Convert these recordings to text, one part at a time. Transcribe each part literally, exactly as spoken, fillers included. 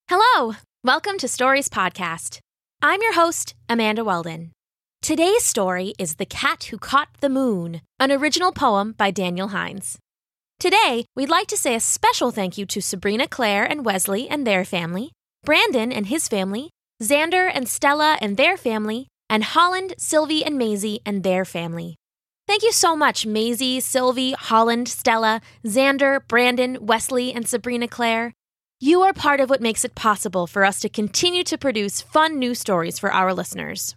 Hello! Welcome to Stories Podcast. I'm your host, Amanda Weldon. Today's story is The Cat Who Caught the Moon, an original poem by Daniel Hines. Today, we'd like to say a special thank you to Sabrina, Claire, and Wesley and their family, Brandon and his family, Xander and Stella and their family, and Holland, Sylvie, and Maisie and their family. Thank you so much, Maisie, Sylvie, Holland, Stella, Xander, Brandon, Wesley, and Sabrina Claire. You are part of what makes it possible for us to continue to produce fun new stories for our listeners.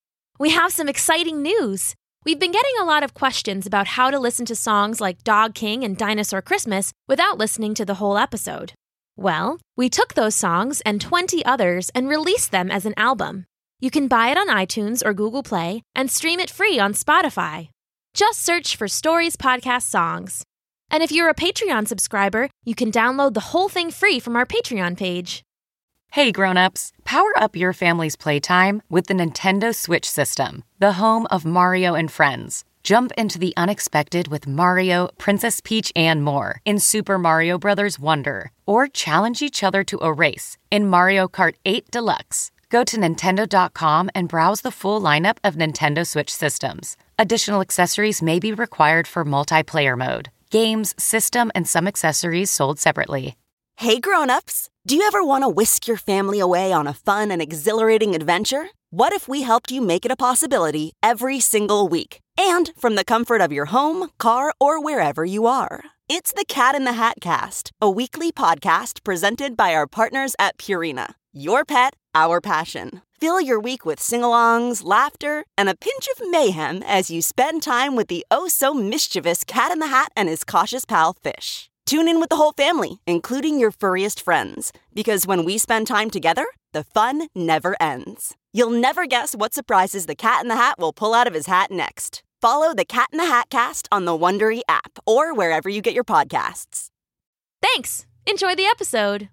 We have some exciting news. We've been getting a lot of questions about how to listen to songs like Dog King and Dinosaur Christmas without listening to the whole episode. Well, we took those songs and twenty others and released them as an album. You can buy it on iTunes or Google Play and stream it free on Spotify. Just search for Stories Podcast Songs. And if you're a Patreon subscriber, you can download the whole thing free from our Patreon page. Hey grown-ups, power up your family's playtime with the Nintendo Switch system, the home of Mario and Friends. Jump into the unexpected with Mario, Princess Peach, and more in Super Mario Bros. Wonder. Or challenge each other to a race in Mario Kart eight Deluxe. Go to Nintendo dot com and browse the full lineup of Nintendo Switch systems. Additional accessories may be required for multiplayer mode. Games, system, and some accessories sold separately. Hey grown-ups, do you ever want to whisk your family away on a fun and exhilarating adventure? What if we helped you make it a possibility every single week? And from the comfort of your home, car, or wherever you are. It's the Cat in the Hat Cast, a weekly podcast presented by our partners at Purina. Your pet, our passion. Fill your week with sing-alongs, laughter, and a pinch of mayhem as you spend time with the oh-so-mischievous Cat in the Hat and his cautious pal, Fish. Tune in with the whole family, including your furriest friends, because when we spend time together, the fun never ends. You'll never guess what surprises the Cat in the Hat will pull out of his hat next. Follow the Cat in the Hat Cast on the Wondery app or wherever you get your podcasts. Thanks! Enjoy the episode!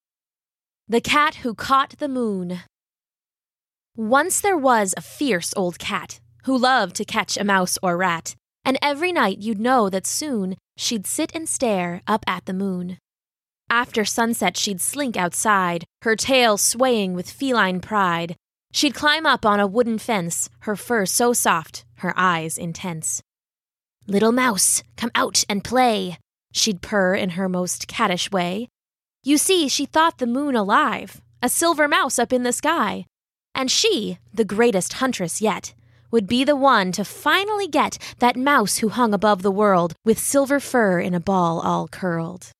The Cat Who Caught the Moon. Once there was a fierce old cat who loved to catch a mouse or rat, and every night you'd know that soon she'd sit and stare up at the moon. After sunset she'd slink outside, her tail swaying with feline pride. She'd climb up on a wooden fence, her fur so soft, her eyes intense. "Little mouse, come out and play," she'd purr in her most cattish way. You see, she thought the moon alive, a silver mouse up in the sky. And she, the greatest huntress yet, would be the one to finally get that mouse who hung above the world with silver fur in a ball all curled.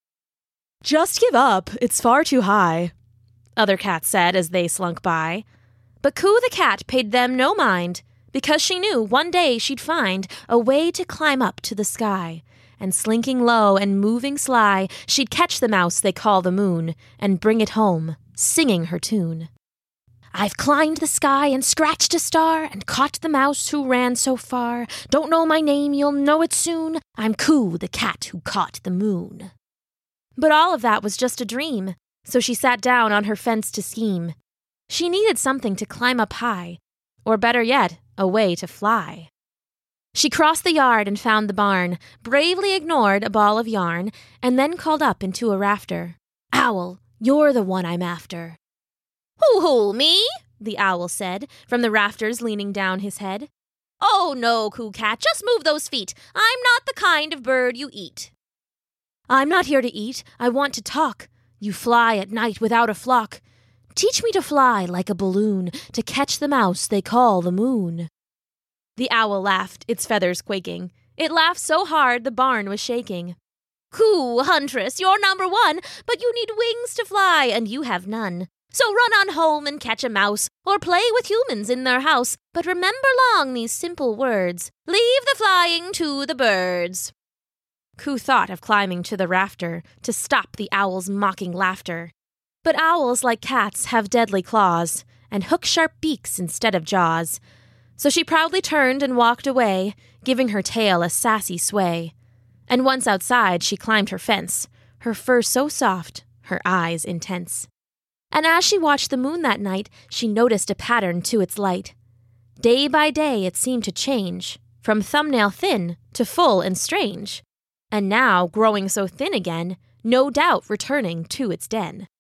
"Just give up, it's far too high," other cats said as they slunk by. But Coo the cat paid them no mind, because she knew one day she'd find a way to climb up to the sky, and slinking low and moving sly, she'd catch the mouse they call the moon, and bring it home, singing her tune. "I've climbed the sky and scratched a star and caught the mouse who ran so far. Don't know my name, you'll know it soon. I'm Coo, the cat who caught the moon." But all of that was just a dream, so she sat down on her fence to scheme. She needed something to climb up high, or better yet, a way to fly. She crossed the yard and found the barn, bravely ignored a ball of yarn, and then called up into a rafter. "Owl, you're the one I'm after." "Who, who, me?" the owl said, from the rafters leaning down his head. "Oh, no, Coo Cat, just move those feet. I'm not the kind of bird you eat." "I'm not here to eat, I want to talk. You fly at night without a flock. Teach me to fly like a balloon, to catch the mouse they call the moon." The owl laughed, its feathers quaking. It laughed so hard the barn was shaking. "Coo, huntress, you're number one, but you need wings to fly, and you have none. So run on home and catch a mouse, or play with humans in their house. But remember long these simple words. Leave the flying to the birds." Coo thought of climbing to the rafter to stop the owl's mocking laughter. But owls, like cats, have deadly claws, and hook-sharp beaks instead of jaws. So she proudly turned and walked away, giving her tail a sassy sway. And once outside, she climbed her fence, her fur so soft, her eyes intense. And as she watched the moon that night, she noticed a pattern to its light. Day by day it seemed to change, from thumbnail thin to full and strange. And now, growing so thin again, no doubt returning to its den.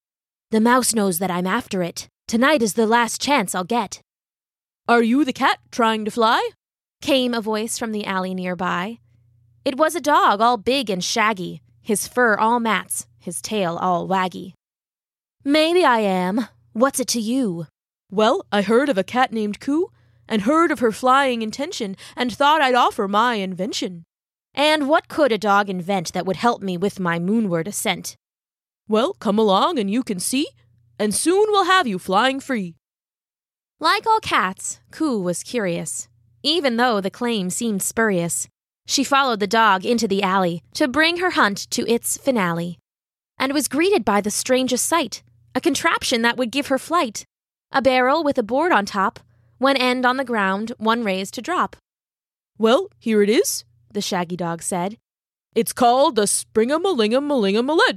The mouse knows that I'm after it. Tonight is the last chance I'll get. Are you the cat trying to fly? Came a voice from the alley nearby. It was a dog all big and shaggy, his fur all mats, his tail all waggy. Maybe I am. What's it to you? Well, I heard of a cat named Coo, and heard of her flying intention, and thought I'd offer my invention. And what could a dog invent that would help me with my moonward ascent? Well, come along and you can see, and soon we'll have you flying free. Like all cats, Coo was curious. Even though the claim seemed spurious, she followed the dog into the alley to bring her hunt to its finale, and was greeted by the strangest sight, a contraption that would give her flight, a barrel with a board on top, one end on the ground, one raised to drop. Well, here it is, the shaggy dog said. It's called the Spring-a-Malingam-Malingam-a-Led.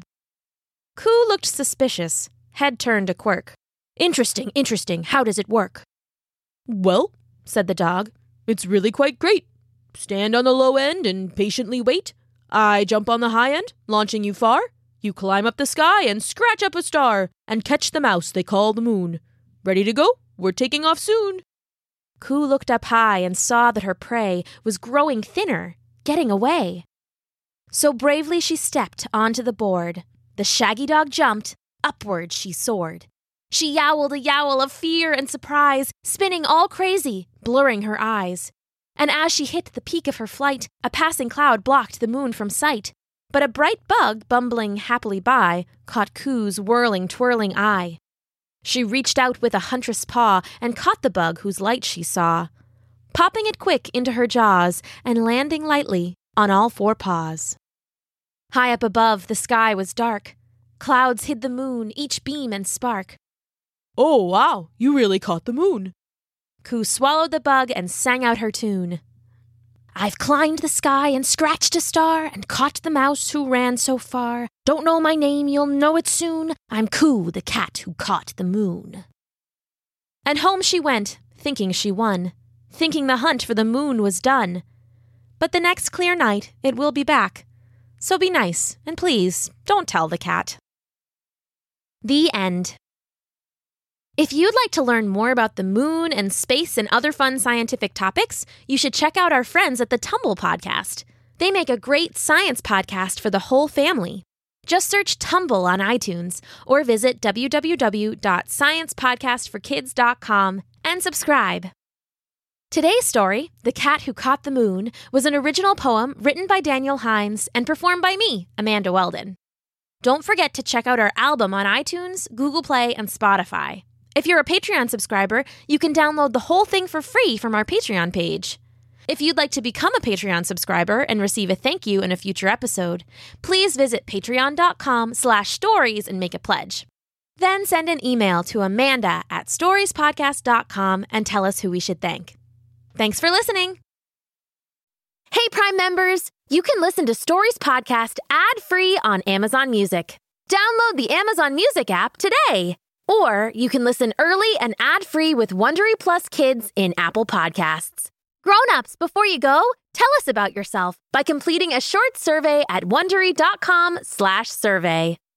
Coo looked suspicious, head turned a quirk. Interesting, interesting, how does it work? Well, said the dog, it's really quite great. Stand on the low end and patiently wait. I jump on the high end, launching you far. You climb up the sky and scratch up a star, and catch the mouse they call the moon. Ready to go? We're taking off soon. Coo looked up high and saw that her prey was growing thinner, getting away. So bravely she stepped onto the board. The shaggy dog jumped, upward she soared. She yowled a yowl of fear and surprise, spinning all crazy, blurring her eyes. And as she hit the peak of her flight, a passing cloud blocked the moon from sight. But a bright bug, bumbling happily by, caught Coo's whirling, twirling eye. She reached out with a huntress paw and caught the bug whose light she saw, popping it quick into her jaws and landing lightly on all four paws. High up above, the sky was dark. Clouds hid the moon, each beam and spark. Oh, wow, you really caught the moon. Coo swallowed the bug and sang out her tune. I've climbed the sky and scratched a star and caught the mouse who ran so far. Don't know my name, you'll know it soon. I'm Coo, the cat who caught the moon. And home she went, thinking she won, thinking the hunt for the moon was done. But the next clear night it will be back. So be nice, and please, don't tell the cat. The end. If you'd like to learn more about the moon and space and other fun scientific topics, you should check out our friends at the Tumble Podcast. They make a great science podcast for the whole family. Just search Tumble on iTunes or visit w w w dot science podcast for kids dot com and subscribe. Today's story, The Cat Who Caught the Moon, was an original poem written by Daniel Hines and performed by me, Amanda Weldon. Don't forget to check out our album on iTunes, Google Play, and Spotify. If you're a Patreon subscriber, you can download the whole thing for free from our Patreon page. If you'd like to become a Patreon subscriber and receive a thank you in a future episode, please visit patreon.com slash stories and make a pledge. Then send an email to Amanda at storiespodcast dot com and tell us who we should thank. Thanks for listening. Hey, Prime members, you can listen to Stories Podcast ad-free on Amazon Music. Download the Amazon Music app today. Or you can listen early and ad-free with Wondery Plus Kids in Apple Podcasts. Grown-ups, before you go, tell us about yourself by completing a short survey at wondery dot com slash survey.